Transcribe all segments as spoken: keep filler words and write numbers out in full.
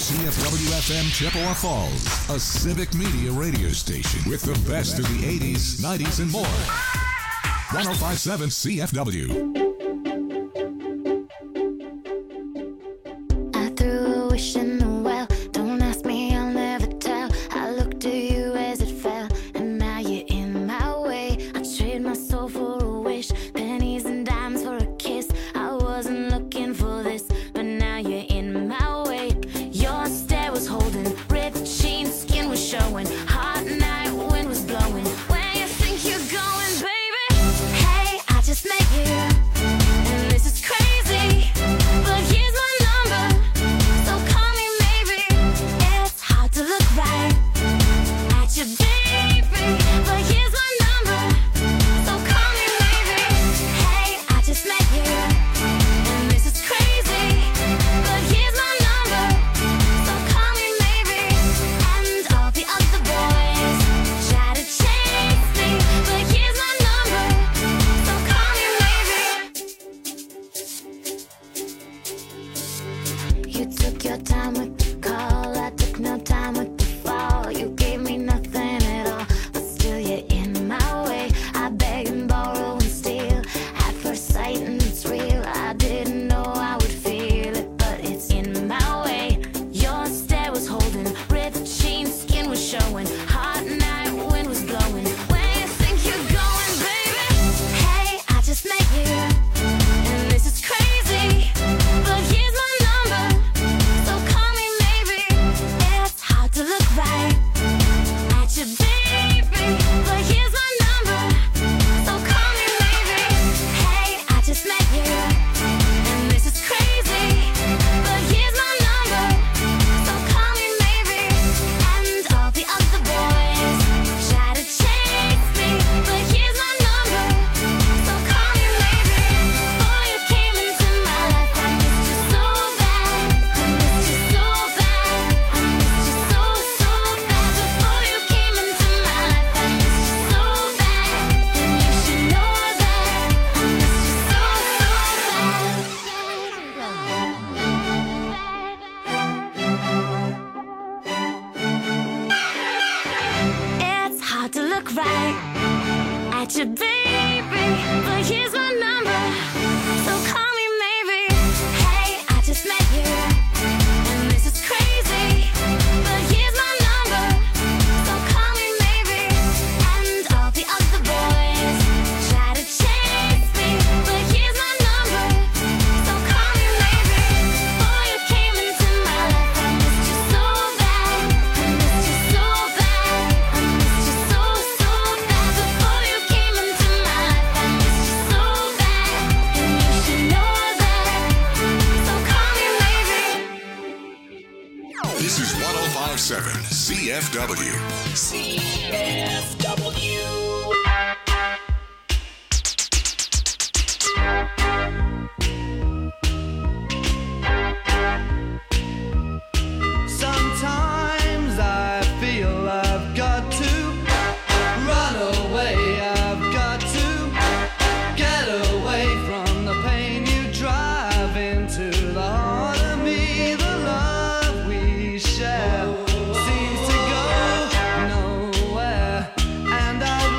C F W F M Chippewa Falls, a civic media radio station with the best of the eighties, nineties, and more. one oh five point seven C F W. C F W. C F W. Sometimes I feel I've got to run away. I've got to get away from the pain you drive into the heart of me. The love we share seems to go nowhere, and I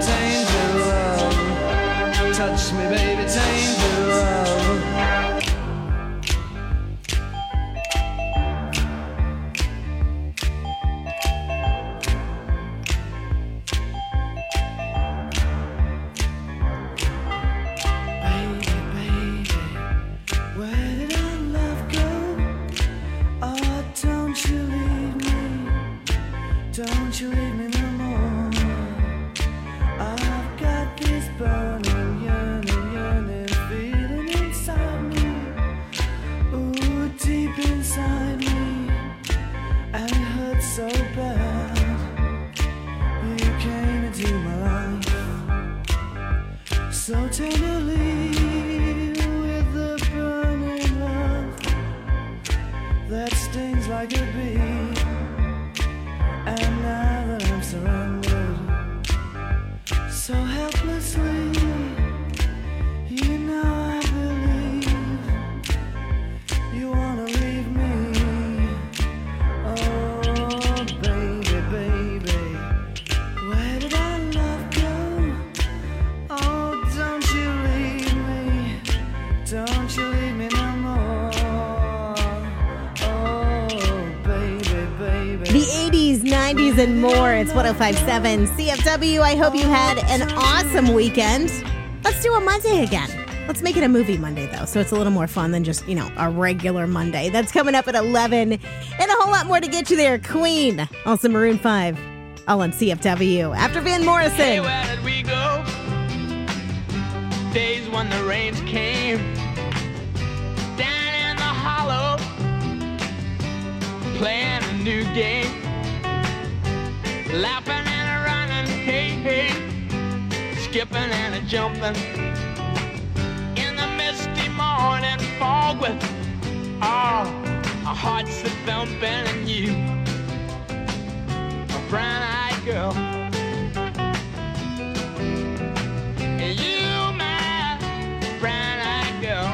taint your love. Touch me, baby, taint your love. Don't you leave me no more. I've got this burning, yearning, yearning feeling inside me. Ooh, deep inside me. And it hurts so bad. You came into my life so tenderly with the burning love that stings like a bee. And now that I'm surrendered so helplessly, you know I believe you wanna leave me. Oh, baby, baby, where did our love go? Oh, don't you leave me, don't you leave me no more. Oh, baby, baby. The eighties, nineties, and more. It's one oh five point seven C F W. I hope you had an awesome weekend. Let's do a Monday again. Let's make it a movie Monday, though, so it's a little more fun than just, you know, a regular Monday. That's coming up at eleven, and a whole lot more to get you there. Queen, also Maroon five, all on C F W. After Van Morrison. Hey, where did we go? Days when the rains came down in the hollow, playing a new game, laughing and a running, hey, hey, skipping and a jumping in the misty morning fog with all our hearts a thumping, and you, a brown-eyed girl, and you, my brown-eyed girl,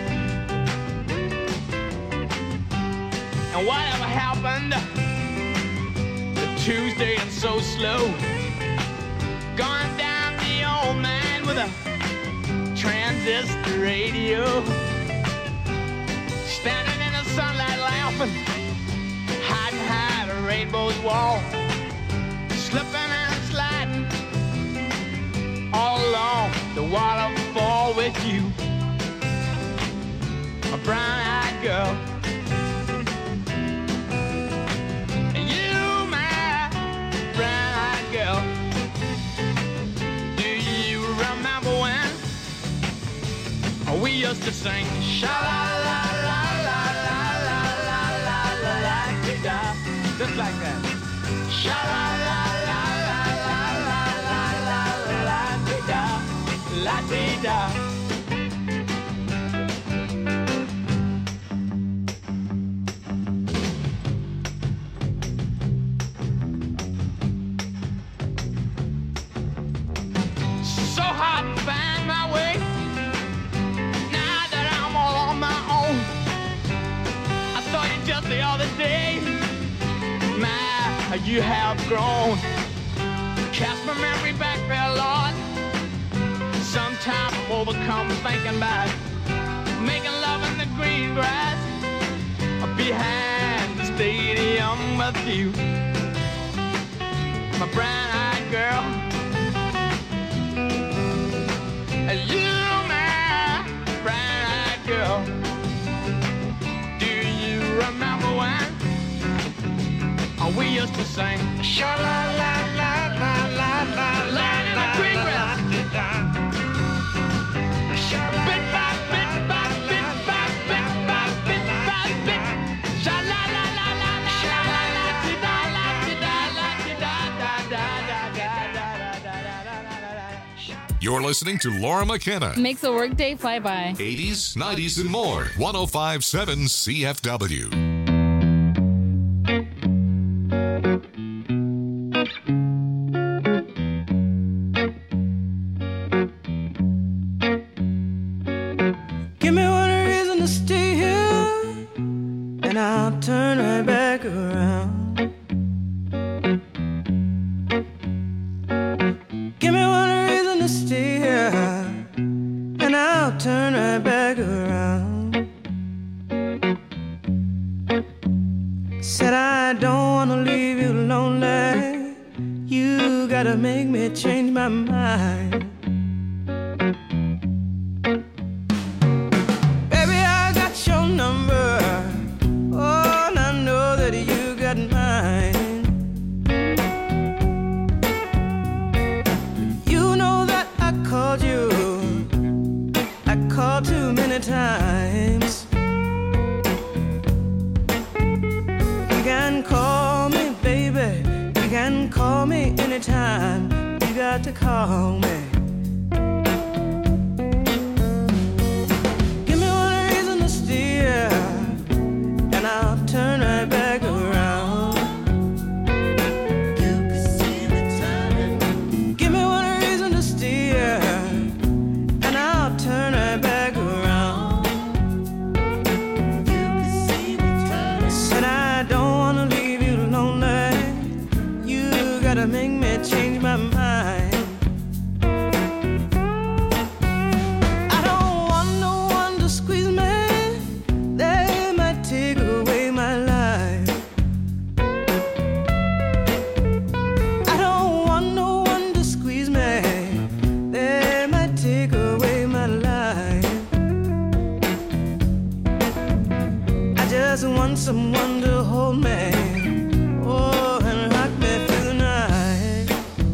and whatever happened to Tuesday and so slow, gone down the old man with a transistor radio, standing in the sunlight laughing, hiding behind a rainbow's wall, slipping and sliding all along the waterfall with you, a brown-eyed girl. And you, my brown-eyed girl, do you remember when we used to sing sha-la-la-la-la-la-la-la-la-la-la-la-la-la-la, just like that. Sha-la-la-la-la-la-la-la-la-la-la-la-la. So hard to find my way now that I'm all on my own. I saw you just the other day. My, how you have grown. Cast my memory back there, Lord. Sometimes I'm overcome thinking about making love in the green grass behind the stadium with you, my brown-eyed girl. And you, my brown-eyed girl, do you remember when we used to sing sha-la-la-la-la-la-la-la, in the green grass? Bit by bit by bit by bit by bit by bit. You're listening to Laura McKenna. Makes a workday fly by. eighties, nineties, and more. one oh five point seven C F W. Give me one reason to stay here, and I'll turn right back around. Give me one to stay here, and I'll turn right back around. Said I don't wanna leave you lonely. You gotta make me change my mind. Baby, I got your number. Oh, and I know that you got mine. You know that I called you. I called too many times. You can call me, baby. You can call me anytime. You got to call me. Give me one reason to stay here, and I'll turn right back around. You can see me turning. Give me one reason to stay here, and I'll turn right back around. You can see me turning. Said I don't wanna leave you lonely. You gotta make me change my mind. I don't want no one to squeeze me. They might take away my life. I don't want no one to squeeze me. They might take away my life. I just want someone to hold me. Oh, and rock me through the night.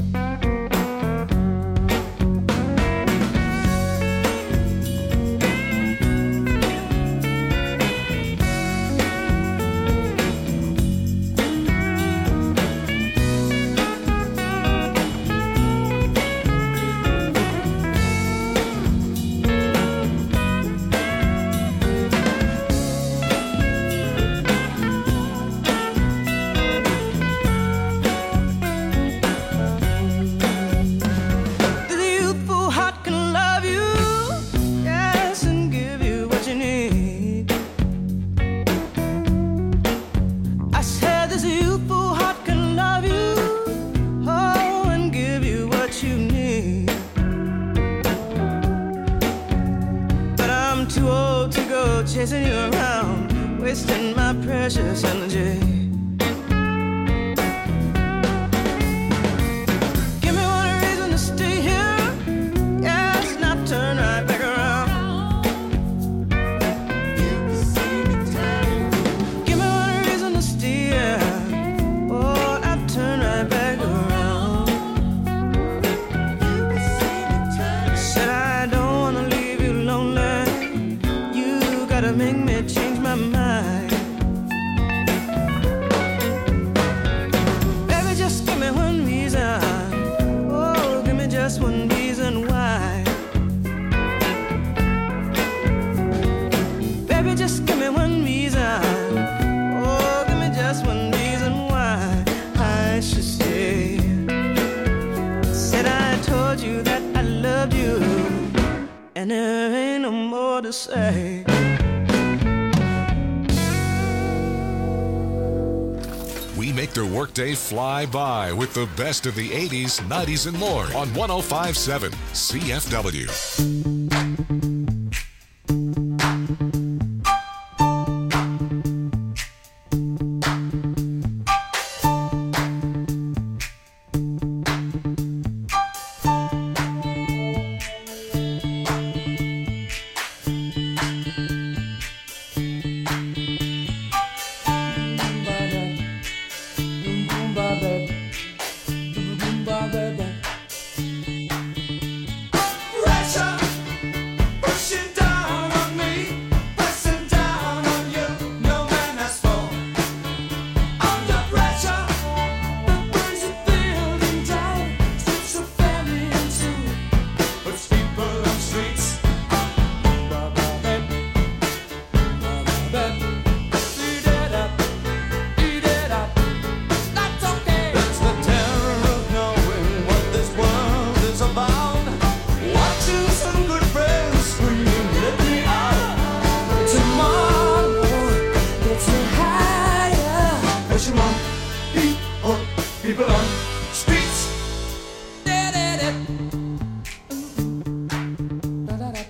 The youthful heart can love you, yes, and give you what you need. I said this youthful heart can love you, oh, and give you what you need. But I'm too old to go chasing you around, wasting my precious energy. Give me one reason to stay here, yes, and I'll turn right back around. You can see me turning. Give me one reason to stay here, oh, and I'll turn right back around. You can see me turning. Said I don't wanna leave you lonely. You gotta make me change my mind. Baby, just give me one reason. Oh, give me just one reason why. Baby, just give me one reason. Oh, give me just one reason why I should stay. Said I told you that I loved you, and there ain't no more to say. We make their workday fly by with the best of the eighties, nineties, and more on one oh five point seven C F W.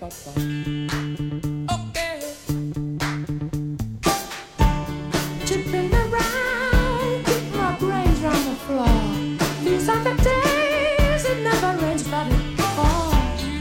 Chipping around, keep my brains on the floor. These are the days it never rains, but it falls.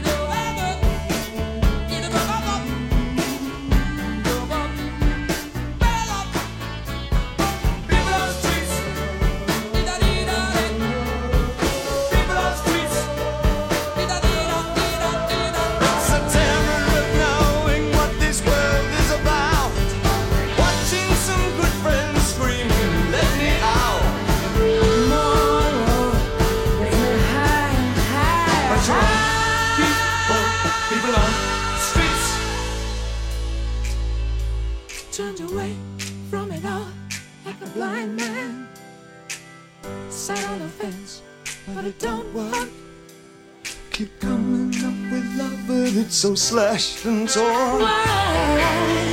Turned away from it all like a blind man. Sat on the fence, but it don't work. Keep coming up with love, but it's so slashed and torn. Why?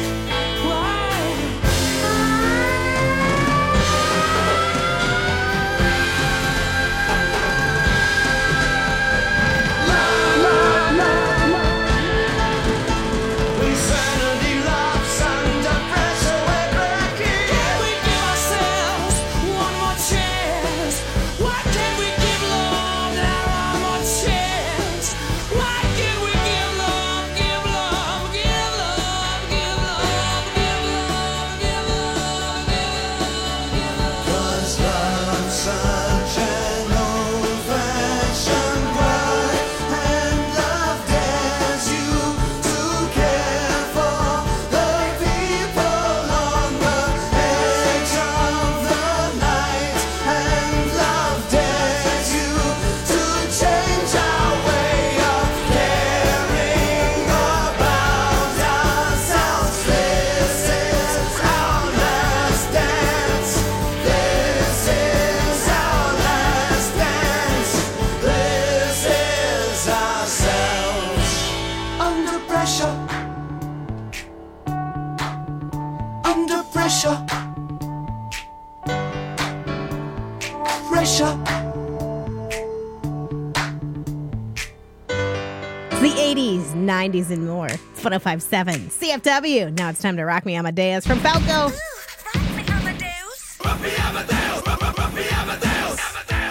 The eighties, nineties, and more. It's one oh five point seven C F W. Now it's time to rock me Amadeus from Falco. Rock me Amadeus. Rock me Amadeus. Rock me Amadeus.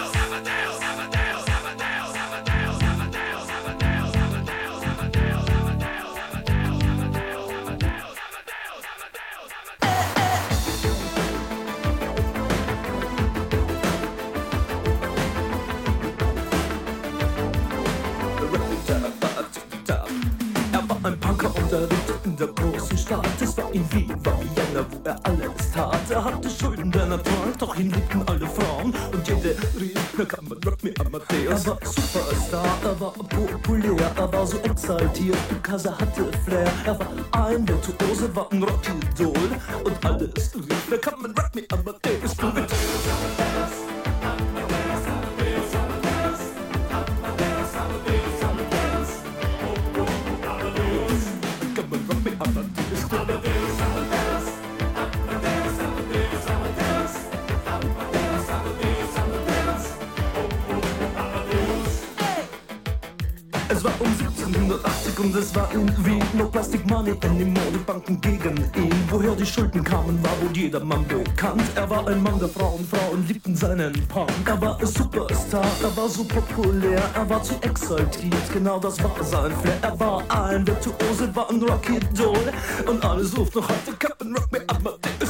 In der großen Stadt, es war in Wien, war Vienna, wo er alles tat. Er hatte Schulden, der Natur, doch ihn liebten alle Frauen. Und jede rief, na kann man Rock me Amadeus. Er war Superstar, er war populär, er war so exaltiert, because er hatte Flair. Er war ein Virtuose, war ein Rockidol. Und alles rief, na kann man Rock me Amadeus. Es war um siebzehnhundertachtzig und es war in Wien. No Plastic Money anymore, die Banken gegen ihn. Woher die Schulden kamen, war wohl jedermann bekannt. Er war ein Mann der Frauen, Frauen liebten seinen Punk. Er war ein Superstar, er war so populär, er war zu exaltiert, genau das war sein Flair. Er war ein Virtuose, war ein Rockidol. Und alle suchten noch heute Captain Rock me Amadeus.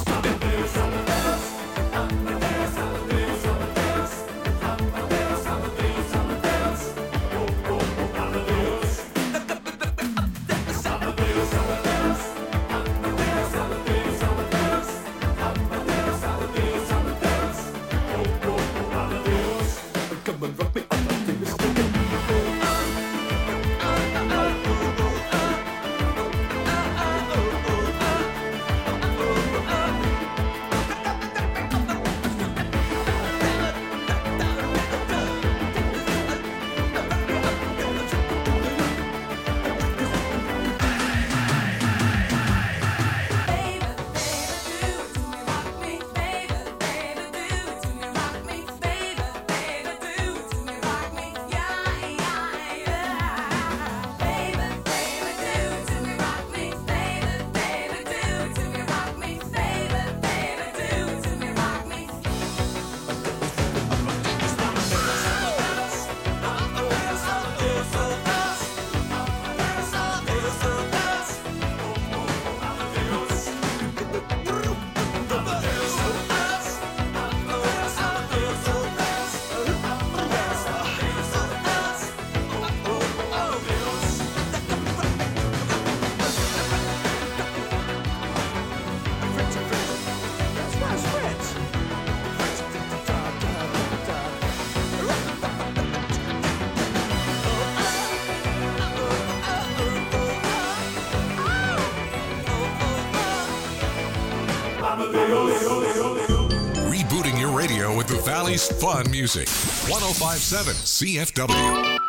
Rebooting your radio with the Valley's fun music. one oh five point seven C F W.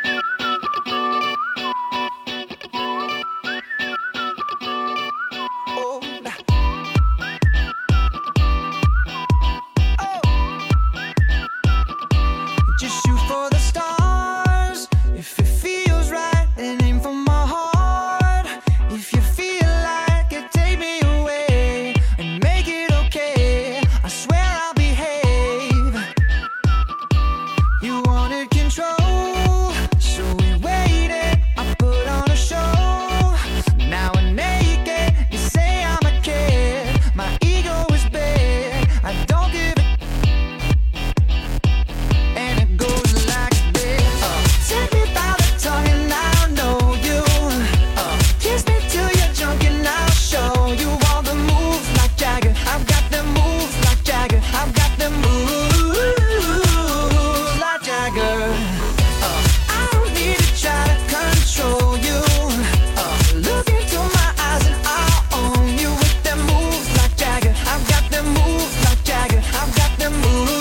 Just shoot for the stars. If it feels right, then aim for my heart. If you feel like it, take me away and make it okay. I swear I'll behave. You wanted control, so we waited. I put on a show. Now we're naked. You say I'm a kid. My ego is big. I don't give a and it goes like this. Uh, take me by the tongue and I'll know you. Uh, kiss me till you're drunk and I'll show you all the moves like Jagger. I've got the moves like Jagger. I've got the moves like Jagger. Uh, I don't need to try to control you. Uh, look into my eyes and I'll own you with them moves like Jagger. I've got the moves like Jagger. I've got the moves.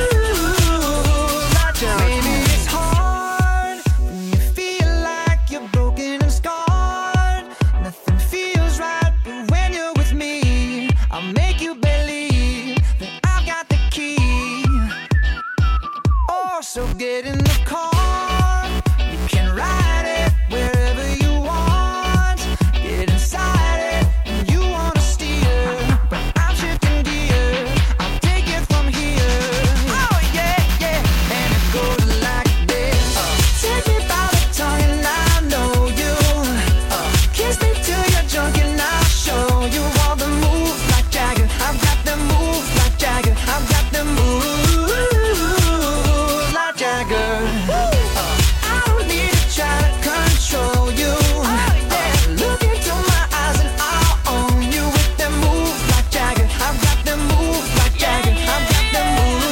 Maybe it's hard when you feel like you're broken and scarred. Nothing feels right, but when you're with me, I'll make you believe that I've got the key. Oh, so get in the car. You can ride it wherever you want. Get inside it and you wanna steer, but I'm shifting gears. I'll take it from here. Oh yeah, yeah, and it goes like this. Uh, take me by the tongue and I know you. Uh, kiss me till you're drunk and I'll show you all the moves like Jagger. I've got the moves like Jagger. I've got the moves like Jagger. Uh, I don't need to try to control you. Uh, look into my eyes and I'll own you with them moves like Jagger. I've got the moves like Jagger. I've got the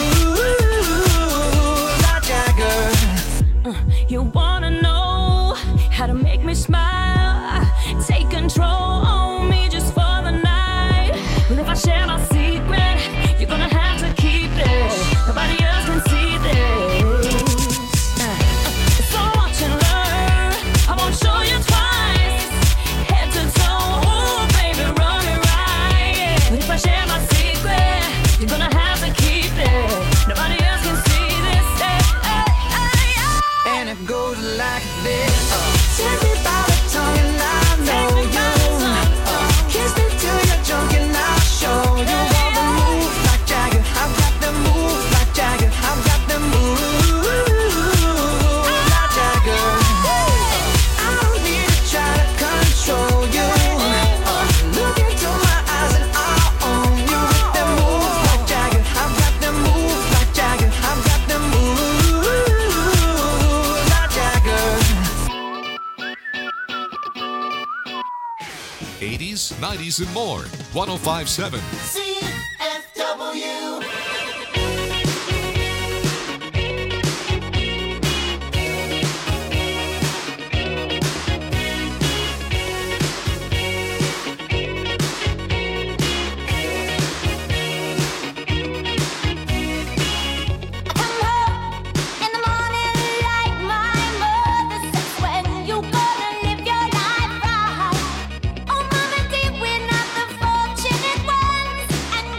moves like Jagger. You wanna know how to make me smile? Take control on me just for the night. But if I share my secret, you're gonna have to keep it. Nobody else can see this. So watch and learn. I won't show you twice. Head to toe, ooh, baby, run it right. But if I share my secret, you're gonna have to keep it. Nobody else can see this. Hey, hey, hey, hey. And it goes like this. Uh, take me by the tongue and I know you. Uh, kiss me till you're drunk and I'll show you all the moves like Jagger. I've got the moves like Jagger. I've got the moves like Jagger. Uh, I don't need to try to control you. Uh, look into my eyes and I'll own you with the moves like Jagger. I've got the moves like Jagger. I've got the moves like Jagger. eighties, nineties, and more. one oh five point seven. C F W. In the morning, like my mother says, when you gonna live your life right? Oh, mama dear, we're not the fortunate ones, and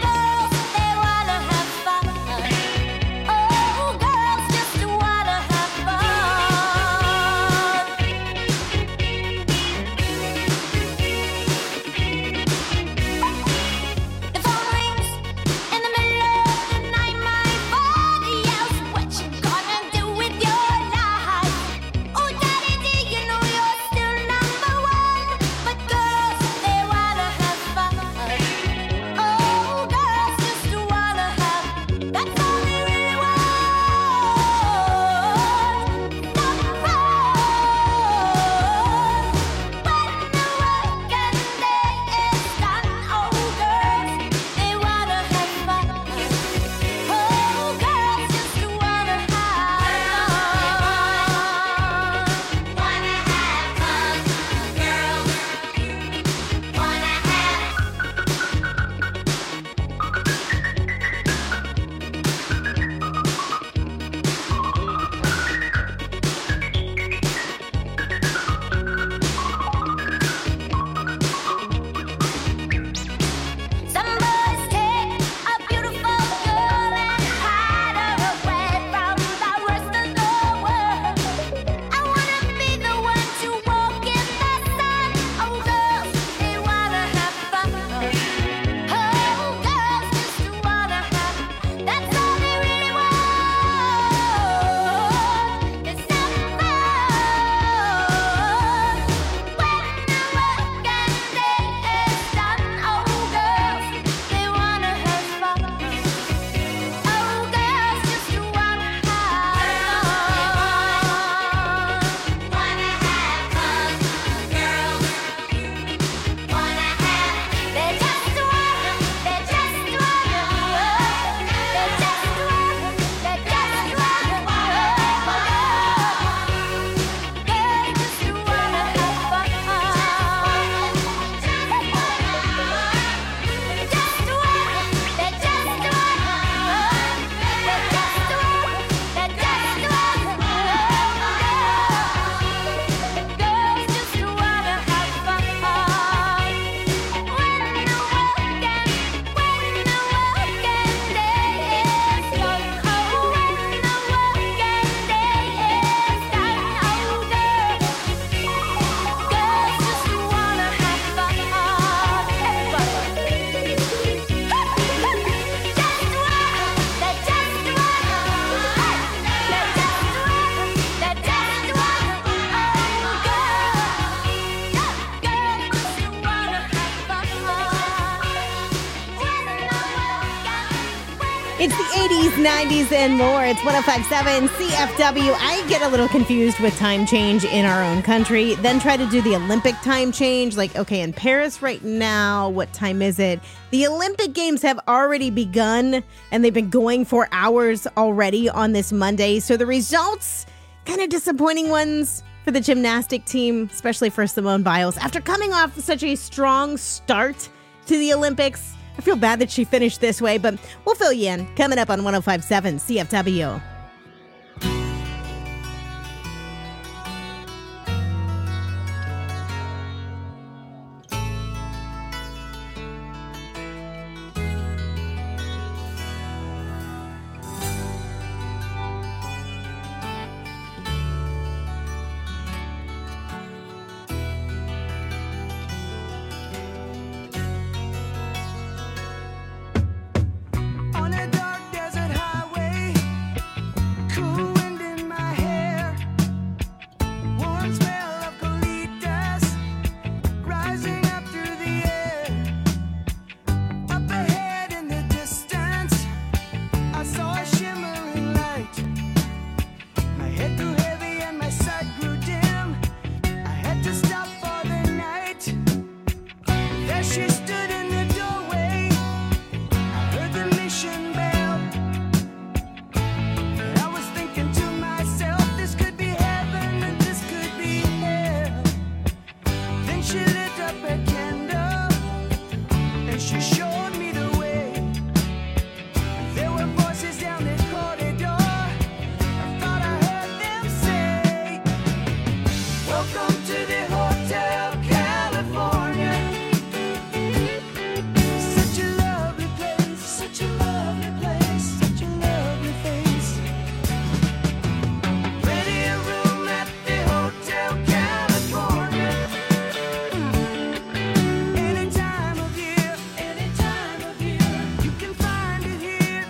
It's the eighties, nineties, and more. It's one oh five point seven C F W. I get a little confused with time change in our own country. Then try to do the Olympic time change. Like, okay, in Paris right now, what time is it? The Olympic Games have already begun, and they've been going for hours already on this Monday. So the results, kind of disappointing ones for the gymnastic team, especially for Simone Biles. After coming off such a strong start to the Olympics, I feel bad that she finished this way, but we'll fill you in. Coming up on one oh five point seven C F W. On a dark desert highway, cool wind in my hair, warm smell of colitas rising up through the air. Up ahead in the distance, I saw a shimmering light. My head grew heavy and my sight grew dim. I had to stop for the night. There she stood in the doorway. I heard the mission bell. And I was thinking to myself, this could be heaven and this could be hell. Then she lit up a candle and she showed me the way. There were voices down the corridor. I thought I heard them say, welcome to the Hotel California. Such a lovely place, such a lovely place, such a lovely face. Ready a room at the Hotel California. Any time of year, any time of year, you can find it here.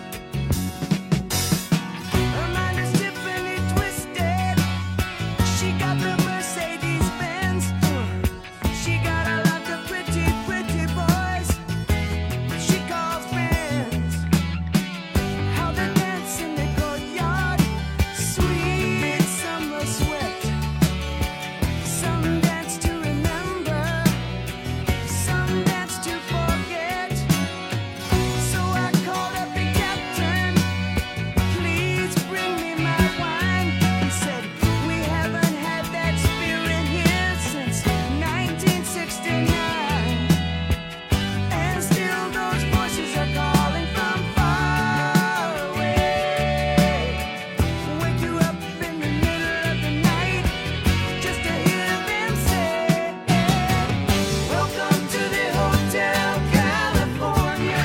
Her mind is Tiffany twisted. She got the Mercedes Benz. She got a lot of pretty, pretty boys she calls friends. How they dance in the courtyard, sweet summer sweat. Some dance to remember, some dance to forget. So I called up the captain, please bring me my wine. He said, we haven't had that spirit here since nineteen sixty-nine. And still those voices are calling from far away. Wake you up in the middle of the night just to hear them say, welcome to the Hotel California.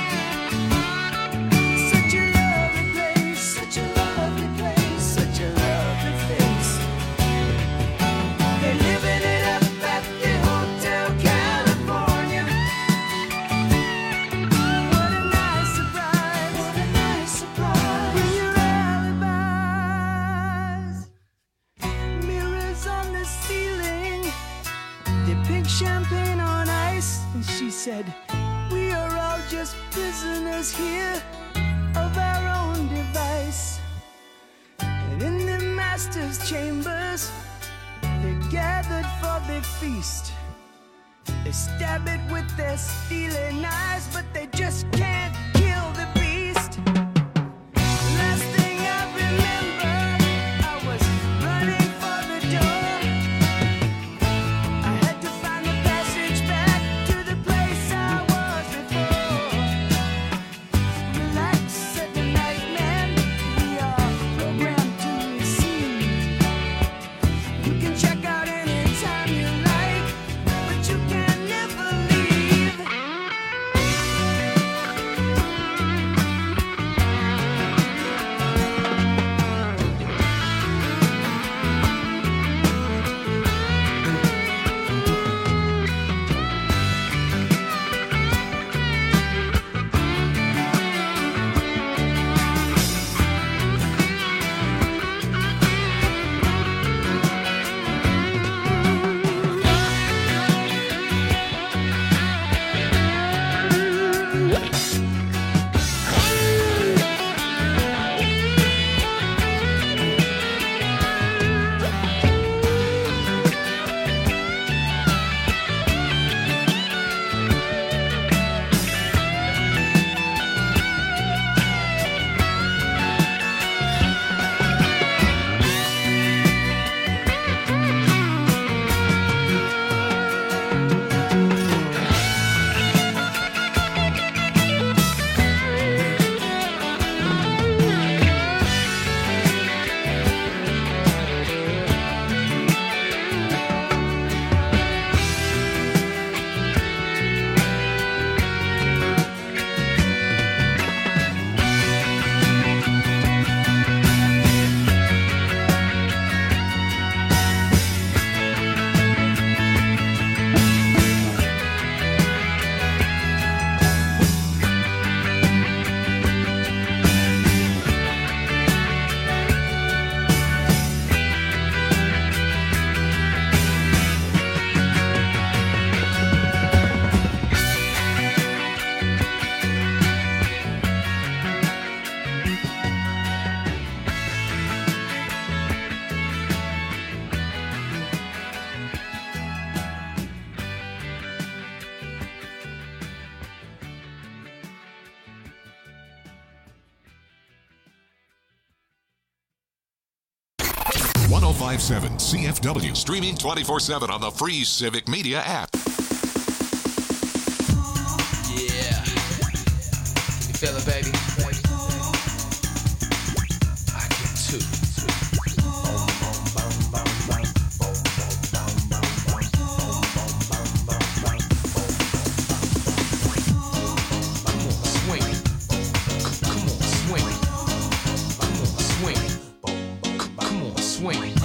Such a lovely place, such a lovely place, such a lovely face. They're living it up at the Hotel California. What a nice surprise, what a nice surprise. With your alibis, mirrors on the ceiling, they pink champagne on ice. And she said, we are all just prisoners here of our own device. And in the master's chambers, they're gathered for the feast. They stab it with their steely knives, but they just can't kill the beast. Last thing I remember, I was running for the door. I had to find the passage back to the place I was before. Relax, said the night man, we are programmed to receive. You can check out anytime you like, but you can never leave. one oh five point seven C F W. Streaming twenty-four seven on the free Civic Media app. Yeah. Can you feel it, baby? I can too. Swing.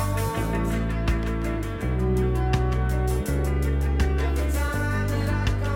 Every time that I come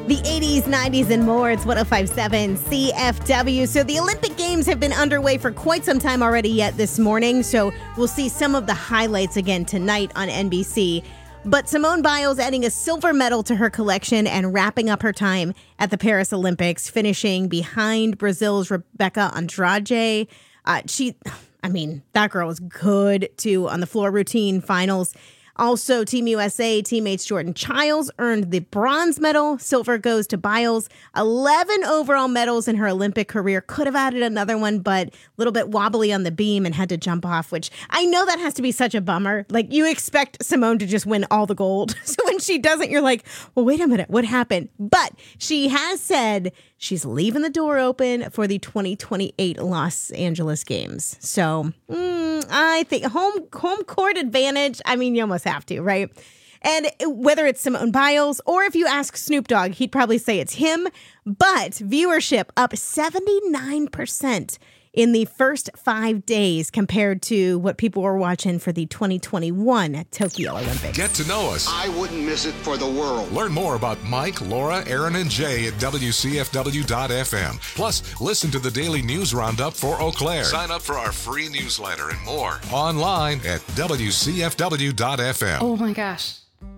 The eighties, nineties, and more. It's one oh five point seven C F W. So the Olympic Games have been underway for quite some time already yet this morning. So we'll see some of the highlights again tonight on N B C. But Simone Biles adding a silver medal to her collection and wrapping up her time at the Paris Olympics, finishing behind Brazil's Rebecca Andrade. Uh, she, I mean, that girl was good too on the floor routine finals. Also, Team U S A teammates Jordan Childs earned the bronze medal. Silver goes to Biles. eleven overall medals in her Olympic career. Could have added another one, but a little bit wobbly on the beam and had to jump off, which I know that has to be such a bummer. Like, you expect Simone to just win all the gold. So when she doesn't, you're like, well, wait a minute, what happened? But she has said she's leaving the door open for the twenty twenty-eight Los Angeles Games. So mm, I think home home court advantage. I mean, you almost have to, right? And whether it's Simone Biles or if you ask Snoop Dogg, he'd probably say it's him. But viewership up seventy-nine percent in the first five days compared to what people were watching for the twenty twenty-one Tokyo Olympics. Get to know us. I wouldn't miss it for the world. Learn more about Mike, Laura, Aaron, and Jay at W C F W dot F M. Plus, listen to the daily news roundup for Eau Claire. Sign up for our free newsletter and more online at W C F W dot F M. Oh my gosh.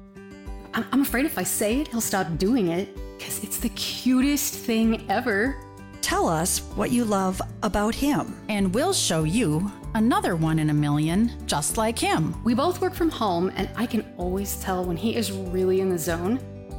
I'm, I'm afraid if I say it, he'll stop doing it because it's the cutest thing ever. Tell us what you love about him. And we'll show you another one in a million just like him. We both work from home, and I can always tell when he is really in the zone.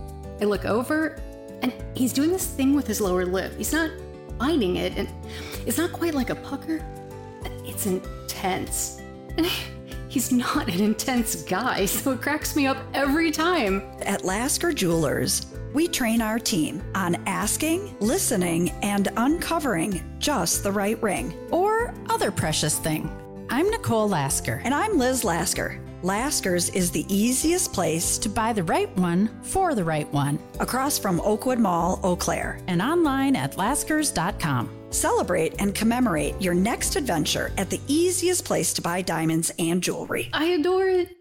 I look over, and he's doing this thing with his lower lip. He's not biting it, and it's not quite like a pucker. It's intense. And he's not an intense guy, so it cracks me up every time. At Lasker Jewelers, we train our team on asking, listening, and uncovering just the right ring. Or other precious thing. I'm Nicole Lasker. And I'm Liz Lasker. Lasker's is the easiest place to buy the right one for the right one. Across from Oakwood Mall, Eau Claire. And online at laskers dot com. Celebrate and commemorate your next adventure at the easiest place to buy diamonds and jewelry. I adore it.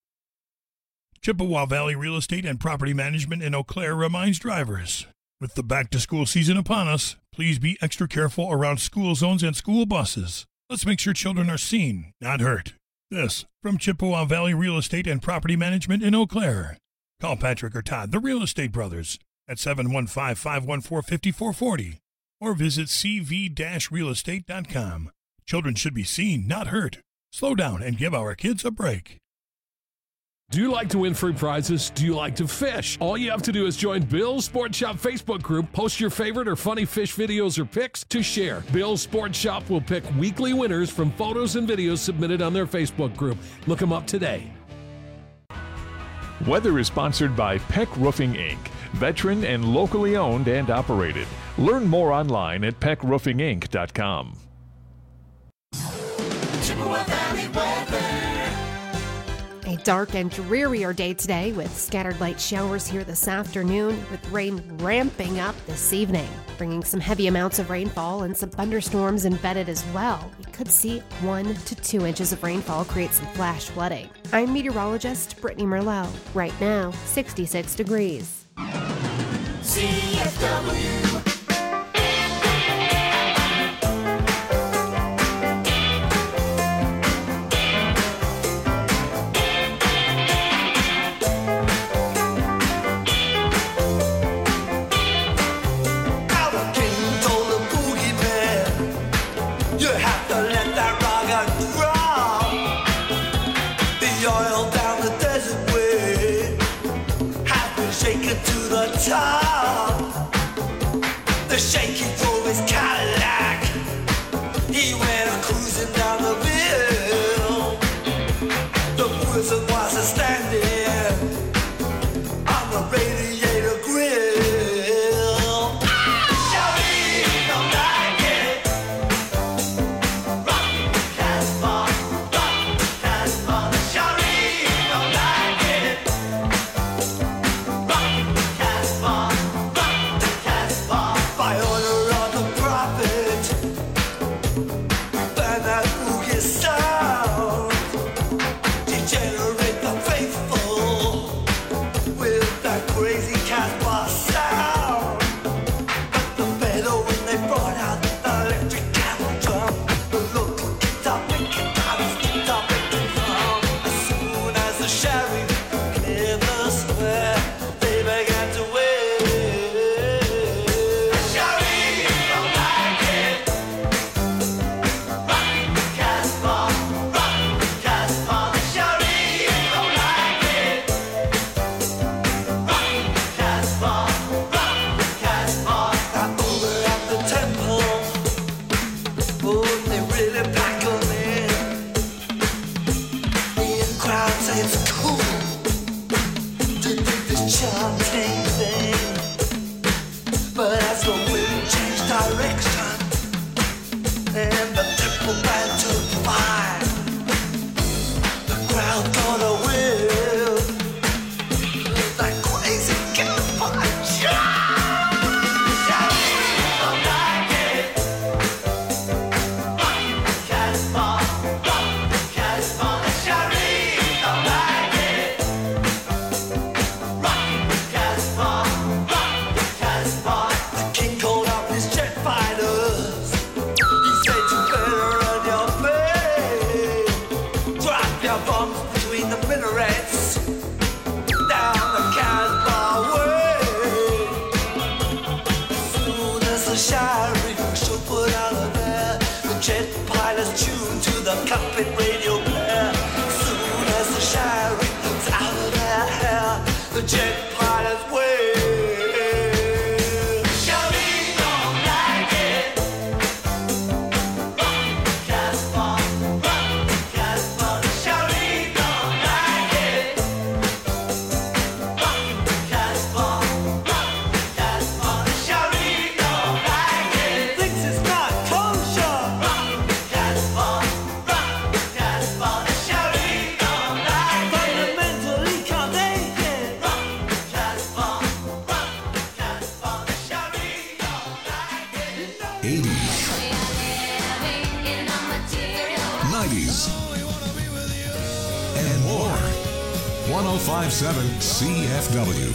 Chippewa Valley Real Estate and Property Management in Eau Claire reminds drivers, with the back-to-school season upon us, please be extra careful around school zones and school buses. Let's make sure children are seen, not hurt. This from Chippewa Valley Real Estate and Property Management in Eau Claire. Call Patrick or Todd, the Real Estate Brothers, at seven one five, five one four, five four four zero or visit c v dash real estate dot com. Children should be seen, not hurt. Slow down and give our kids a break. Do you like to win free prizes? Do you like to fish? All you have to do is join Bill's Sport Shop Facebook group, post your favorite or funny fish videos or pics to share. Bill's Sport Shop will pick weekly winners from photos and videos submitted on their Facebook group. Look them up today. Weather is sponsored by Peck Roofing Incorporated, veteran and locally owned and operated. Learn more online at peck roofing inc dot com. Chippewa Valley weather. A dark and drearier day today with scattered light showers here this afternoon, with rain ramping up this evening, bringing some heavy amounts of rainfall and some thunderstorms embedded as well. We could see one to two inches of rainfall create some flash flooding. I'm meteorologist Brittany Merlot. Right now, sixty-six degrees. C F W. Top. The shaky drove his Cadillac. He went cruising down the hill. The wizard was a standing on the radiator grill. Shawty, don't like it. Rock the Casbah, rock the Casbah. Shawty, don't like it. Rock the Casbah, rock the Casbah. By order of the prophet, burn that boogie sound. Degenerate the faithful. ten fifty-seven C F W.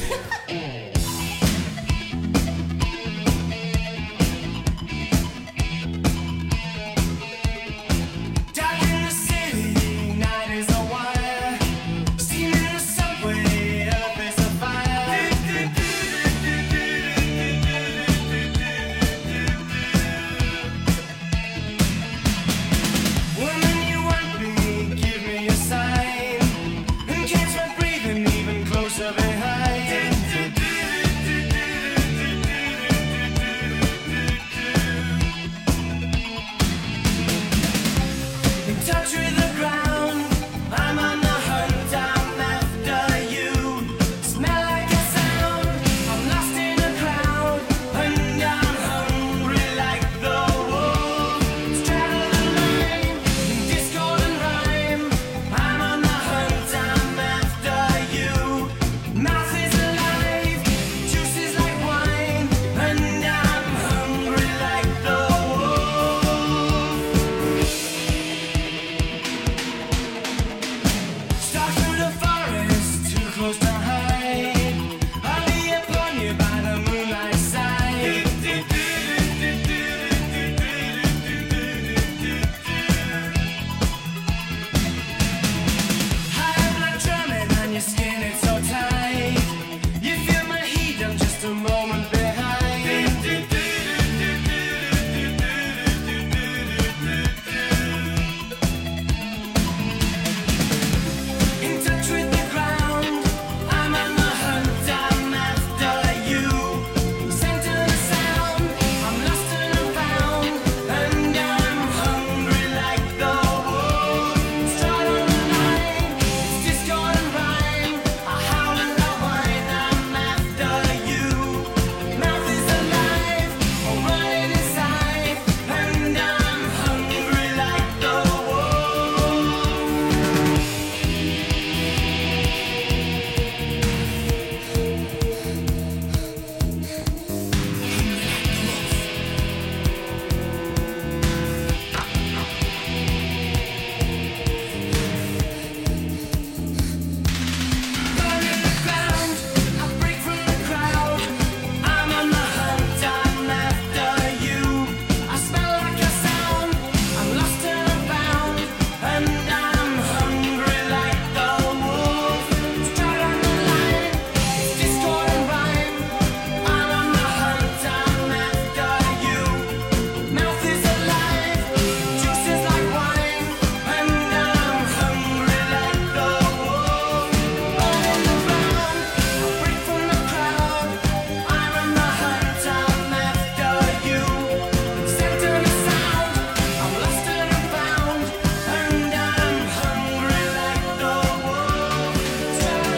In touch with the ground,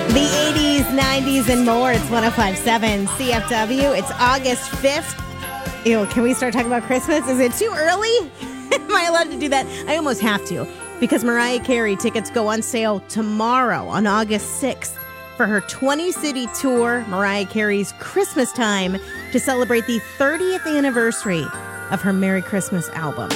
The eighties, nineties, and more. It's one oh five point seven C F W. It's August fifth. Ew, can we start talking about Christmas? Is it too early? Am I allowed to do that? I almost have to, because Mariah Carey tickets go on sale tomorrow on August sixth for her twenty-city tour, Mariah Carey's Christmas Time, to celebrate the thirtieth anniversary of her Merry Christmas album.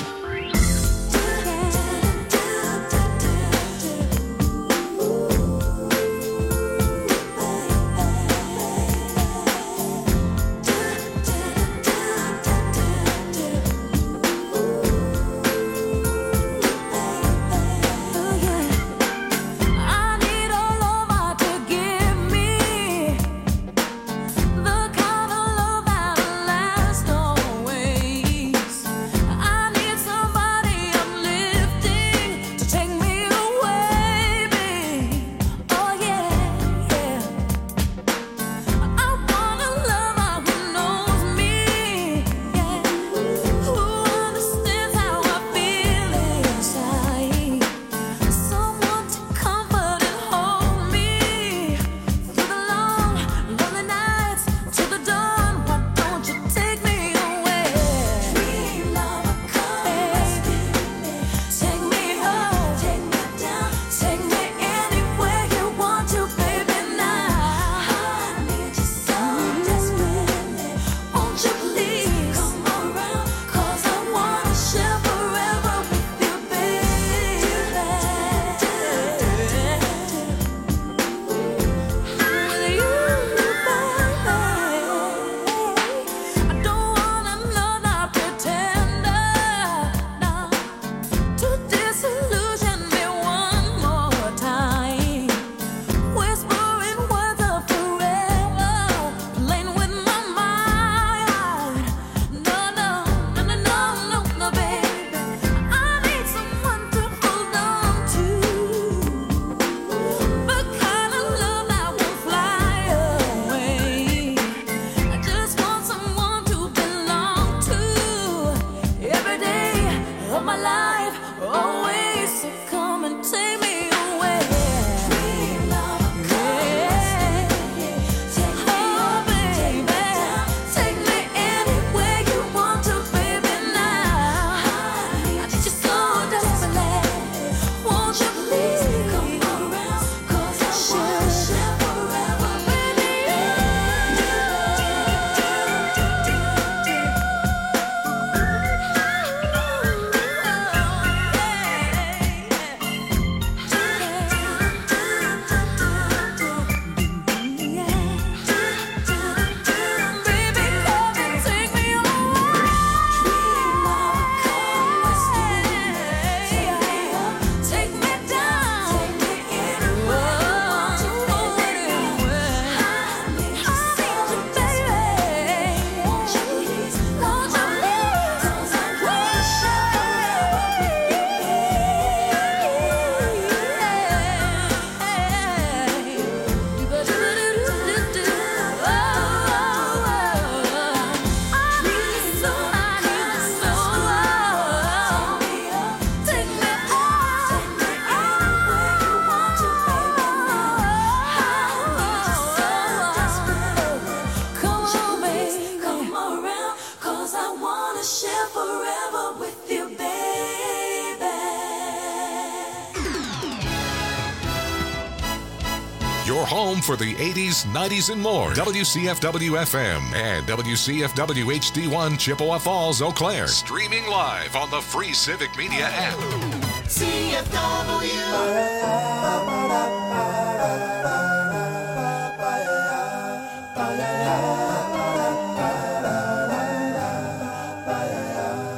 Your home for the eighties, nineties, and more. W C F W F M and W C F W H D one Chippewa Falls, Eau Claire. Streaming live on the free Civic Media app. C F W.